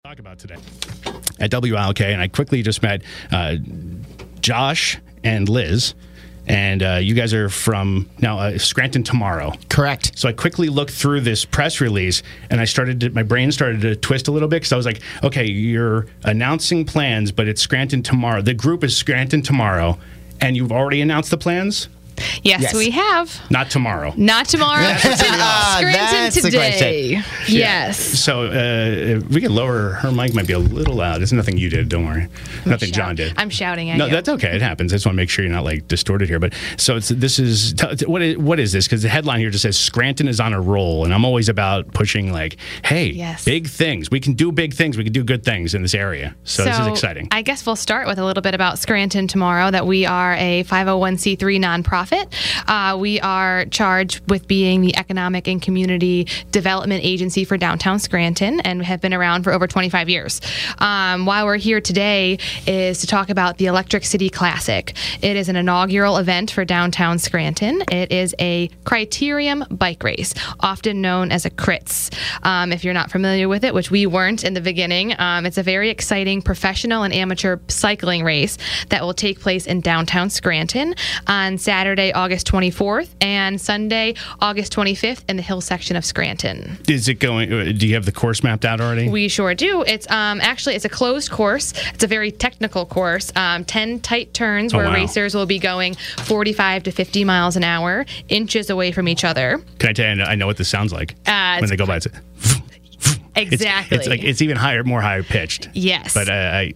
Talk about today at WLK, and I quickly just met Josh and Liz, and you guys are from now Scranton tomorrow. Correct. So I quickly looked through this press release, and my brain started to twist a little bit because I was like, okay, you're announcing plans, but it's Scranton tomorrow. The group is Scranton tomorrow, and you've already announced the plans? Yes, we have. Not tomorrow. Not tomorrow. Scranton that's today. Yes. So if we can lower her mic, might be a little loud. It's nothing you did. Don't worry. Nothing John did. I'm shouting at No, you. that's okay. It happens. I just want to make sure you're not like distorted here. But so what is this? Because the headline here just says Scranton is on a roll, and I'm always about pushing like, hey, big things. We can do big things. We can do good things in this area. So this is exciting. I guess we'll start with a little bit about Scranton tomorrow. That we are a 501c3 nonprofit. We are charged with being the economic and community development agency for downtown Scranton, and have been around for over 25 years. Why we're here today is to talk about the Electric City Classic. It is an inaugural event for downtown Scranton. It is a criterium bike race, often known as a CRITS. If you're not familiar with it, which we weren't in the beginning, it's a very exciting professional and amateur cycling race that will take place in downtown Scranton on Saturday, August 24th, and Sunday, August 25th, in the hill section of Scranton. Is it going? Do you have the course mapped out already? We sure do. It's actually it's a closed course. It's a very technical course. 10 tight turns where racers will be going 45 to 50 miles an hour, inches away from each other. Can I tell you? I know what this sounds like when they go by. Exactly. It's even higher, more higher pitched. Yes. But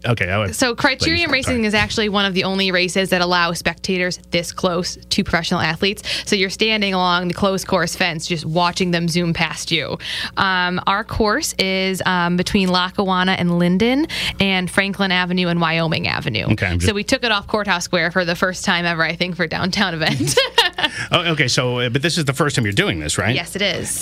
So criterium racing is actually one of the only races that allow spectators this close to professional athletes. So you're standing along the closed course fence, just watching them zoom past you. Our course is between Lackawanna and Linden, and Franklin Avenue and Wyoming Avenue. Okay. So we took it off Courthouse Square for the first time ever, I think, for a downtown event. Okay. So, but this is the first time you're doing this, right? Yes, it is.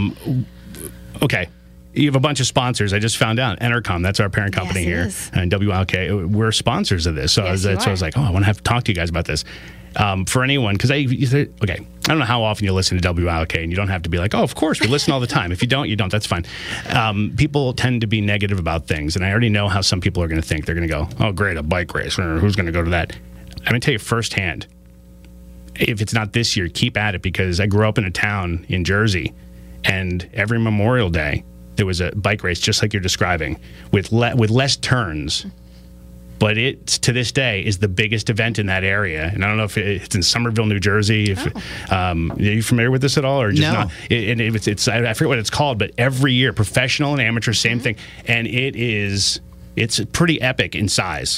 Okay. You have a bunch of sponsors. I just found out. Entercom, that's our parent company here. And WLK, we're sponsors of this. So, I was like, I want to have to talk to you guys about this. For anyone, because I don't know how often you listen to WLK, and you don't have to be like, oh, of course, we listen all the time. If you don't, you don't. That's fine. People tend to be negative about things, and I already know how some people are going to think. They're going to go, oh, great, a bike race. Who's going to go to that? I'm going to tell you firsthand, if it's not this year, keep at it, because I grew up in a town in Jersey, and every Memorial Day, there was a bike race just like you're describing with less turns, but it to this day is the biggest event in that area. And I don't know if it's in Somerville, New Jersey. Are you familiar with this at all, or just not? It's I forget what it's called, but every year, professional and amateur, same thing, and it's pretty epic in size,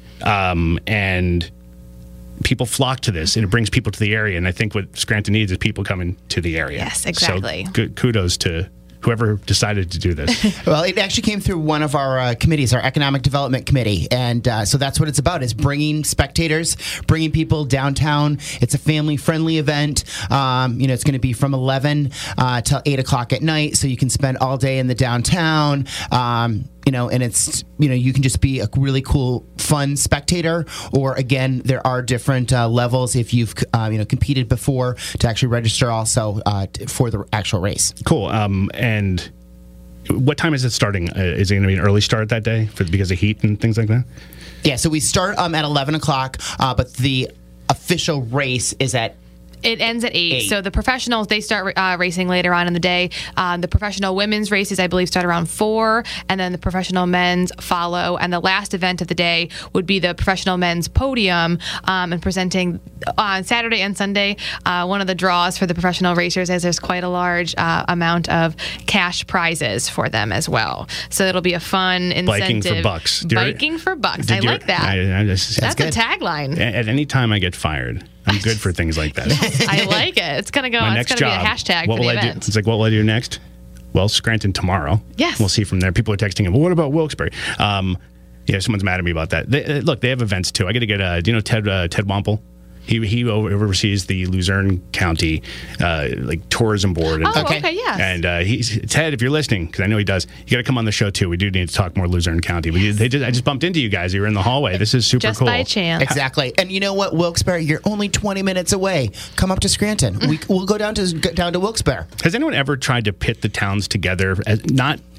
and people flock to this, and it brings people to the area. And I think what Scranton needs is people coming to the area. Yes, exactly. So kudos to whoever decided to do this. Well, it actually came through one of our committees, our Economic Development Committee. And so that's what it's about, is bringing spectators, bringing people downtown. It's a family-friendly event. It's going to be from 11 till 8 o'clock at night, so you can spend all day in the downtown. And it's, you can just be a really cool, fun spectator, or again, there are different levels if you've, competed before, to actually register also for the actual race. Cool. And what time is it starting? Is it going to be an early start that day because of heat and things like that? Yeah, so we start at 11 o'clock, but the official race is at It ends at 8. So the professionals, they start racing later on in the day. The professional women's races, I believe, start around 4, and then the professional men's follow. And the last event of the day would be the professional men's podium, and presenting on Saturday and Sunday. One of the draws for the professional racers is there's quite a large amount of cash prizes for them as well. So it'll be a fun incentive. Biking for bucks. Biking for bucks. I like that. That's a tagline. At any time I get fired, I'm good for things like that. I like it. It's going to go on. It's going to be a hashtag for the event. It's like, what will I do next? Well, Scranton tomorrow. Yes. We'll see from there. People are texting him, well, what about Wilkes-Barre? Someone's mad at me about that. They have events too. I got to get, do you know Ted Wampel? He oversees the Luzerne County tourism board. And, okay, yes. And he's Ted, if you're listening, because I know he does, you got to come on the show too. We do need to talk more Luzerne County. Yes. I just bumped into you guys. You were in the hallway. This is super cool. Just by chance. Exactly. And you know what, Wilkes-Barre, you're only 20 minutes away. Come up to Scranton. We'll go down to Wilkes-Barre. Has anyone ever tried to pit the towns together, not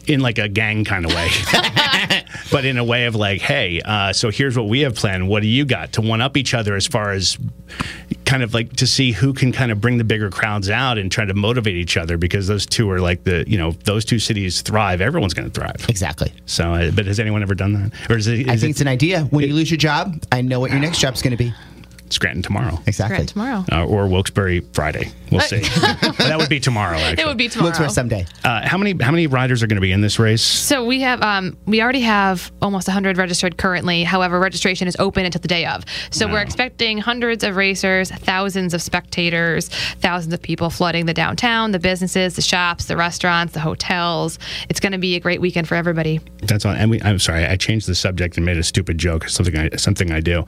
in like a gang kind of way, but in a way of like, hey, so here's what we have planned. What do you got to one up each other as far as kind of like to see who can kind of bring the bigger crowds out and try to motivate each other, because those two are like those two cities thrive, everyone's going to thrive. Exactly. So, but has anyone ever done that? Or I think it's an idea. When you lose your job, I know what your next job's going to be. Scranton tomorrow. Exactly. Scranton tomorrow. Or Wilkes-Barre Friday. We'll see. That would be tomorrow, actually. It would be tomorrow. Wilkes-Barre someday. How many riders are going to be in this race? So we already have almost 100 registered currently. However, registration is open until the day of. So we're expecting hundreds of racers, thousands of spectators, thousands of people flooding the downtown, the businesses, the shops, the restaurants, the hotels. It's going to be a great weekend for everybody. That's all. And I'm sorry, I changed the subject and made a stupid joke. Something I do.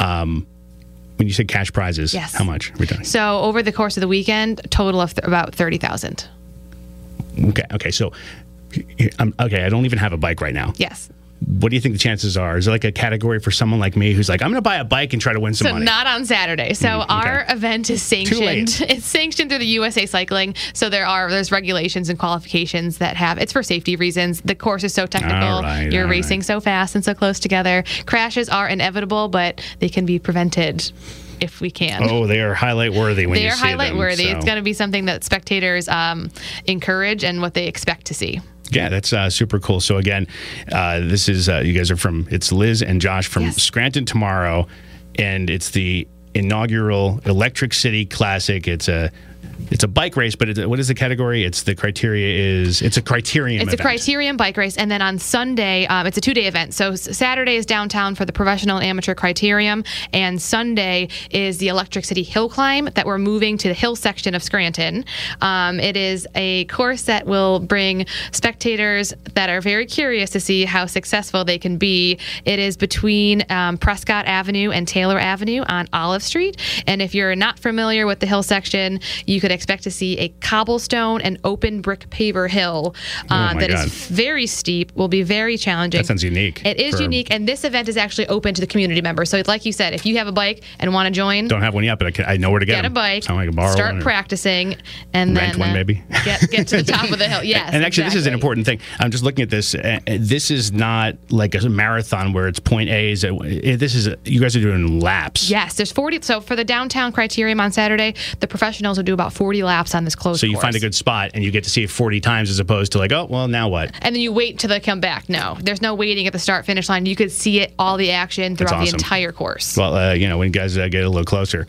When you said cash prizes, yes. How much are we talking? So over the course of the weekend, a total of about 30,000. Okay. So, I don't even have a bike right now. Yes. What do you think the chances are? Is there like a category for someone like me who's like, I'm going to buy a bike and try to win some money? So not on Saturday. So our event is sanctioned. Too late. It's sanctioned through the USA Cycling. So there's regulations and qualifications that it's for safety reasons. The course is so technical. You're racing so fast and so close together. Crashes are inevitable, but they can be prevented if we can. Oh, they are highlight worthy when you see them. They are highlight worthy. So. It's going to be something that spectators encourage and what they expect to see. Yeah, that's super cool. So again, this is you guys are it's Liz and Josh from Scranton tomorrow, and it's the inaugural Electric City Classic. It's a bike race, but what is the category? It's a criterium event. It's a criterium bike race, and then on Sunday, it's a 2-day event. So Saturday is downtown for the professional and amateur criterium, and Sunday is the Electric City Hill Climb that we're moving to the hill section of Scranton. It is a course that will bring spectators that are very curious to see how successful they can be. It is between Prescott Avenue and Taylor Avenue on Olive Street, and if you're not familiar with the hill section, you could expect to see a cobblestone and open brick paver hill that is very steep, will be very challenging. That sounds unique. It is unique, and this event is actually open to the community members. So like you said, if you have a bike and want to join. Don't have one yet, but I know where to get a bike, so I can borrow start practicing, and rent then one maybe. Get to the top of the hill. Yes, and actually, This is an important thing. I'm just looking at this. This is not like a marathon where it's point A's. You guys are doing laps. Yes, there's 40. So for the downtown criterium on Saturday, the professionals will do about 40 laps on this closed So you course. find a good spot and you get to see it 40 times as opposed to like, oh, well, now what? And then you wait until they come back. No, there's no waiting at the start-finish line. You could see it, all the action throughout the entire course. Well, when you guys get a little closer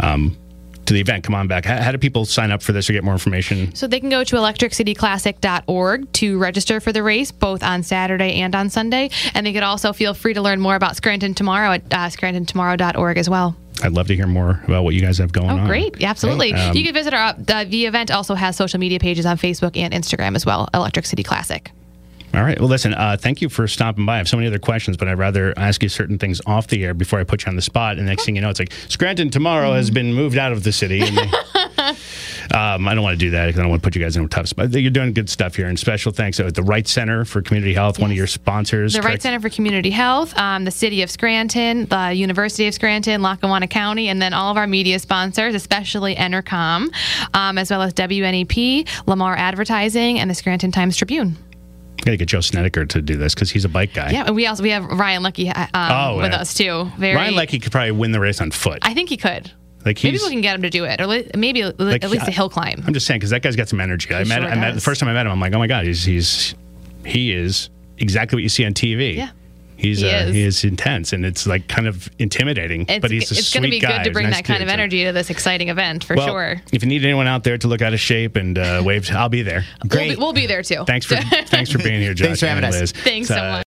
to the event, come on back. How do people sign up for this or get more information? So they can go to electricityclassic.org to register for the race, both on Saturday and on Sunday. And they could also feel free to learn more about Scranton Tomorrow at scrantontomorrow.org as well. I'd love to hear more about what you guys have going on. Oh, great. Yeah, absolutely. You can visit the event also has social media pages on Facebook and Instagram as well, Electric City Classic. All right. Well, listen, thank you for stopping by. I have so many other questions, but I'd rather ask you certain things off the air before I put you on the spot. And next thing you know, it's like, Scranton Tomorrow has been moved out of the city. And I don't want to do that because I don't want to put you guys in a tough spot. You're doing good stuff here. And special thanks to the Wright Center for Community Health, one of your sponsors. The Wright Center for Community Health, the City of Scranton, the University of Scranton, Lackawanna County, and then all of our media sponsors, especially Entercom, as well as WNEP, Lamar Advertising, and the Scranton Times-Tribune. I got to get Joe Snedeker to do this because he's a bike guy. Yeah, and we have Ryan Leckie with us too. Ryan Leckie could probably win the race on foot. I think he could. Maybe we can get him to do it, or maybe at least a hill climb. I'm just saying because that guy's got some energy. I met the first time I met him. I'm like, oh my god, he is exactly what you see on TV. Yeah. He is intense, and it's like kind of intimidating. But he's a sweet guy. It's going to be good to bring that kind of energy to this exciting event for sure. If you need anyone out there to look out of shape and wave, I'll be there. Great, we'll be there too. Thanks for being here, Josh. Thanks for having us. Thanks so much.